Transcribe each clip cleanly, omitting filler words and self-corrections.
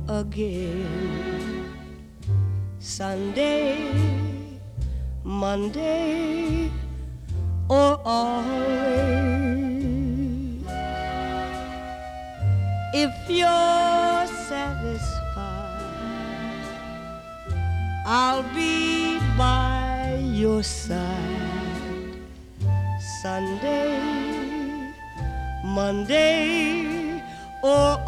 again. Sunday, Monday, or always. If you're satisfied, I'll be by your side. Sunday, Monday, or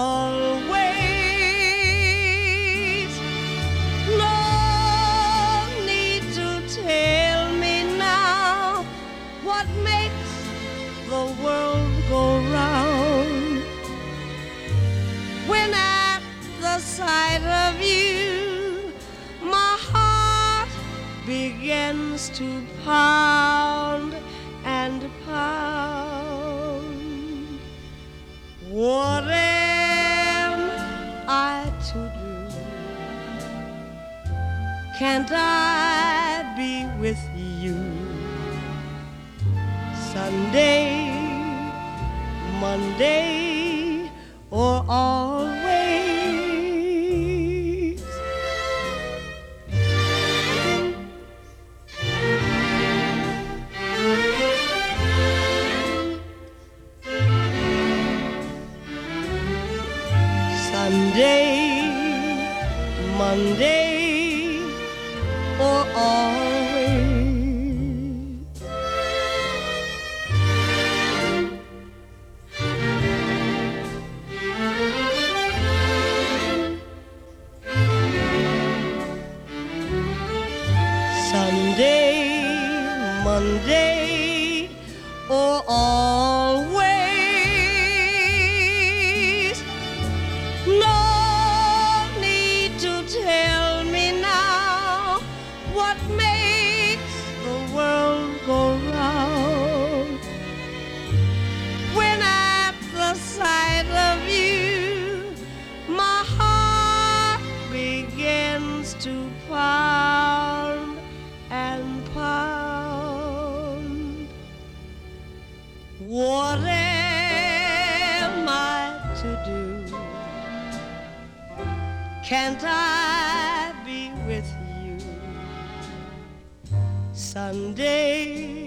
always. No need to tell me now what makes the world go round. When at the sight of you, my heart begins to pound and pound. What am I to do? Can't I be with you? Sunday, Monday, or always. Sunday, Monday, or always. Sunday, Monday, or always. No need to tell me now what makes the world go round. When at the sight of you, my heart begins to pound and pound. What am I to do? Can't I be with you? Sunday,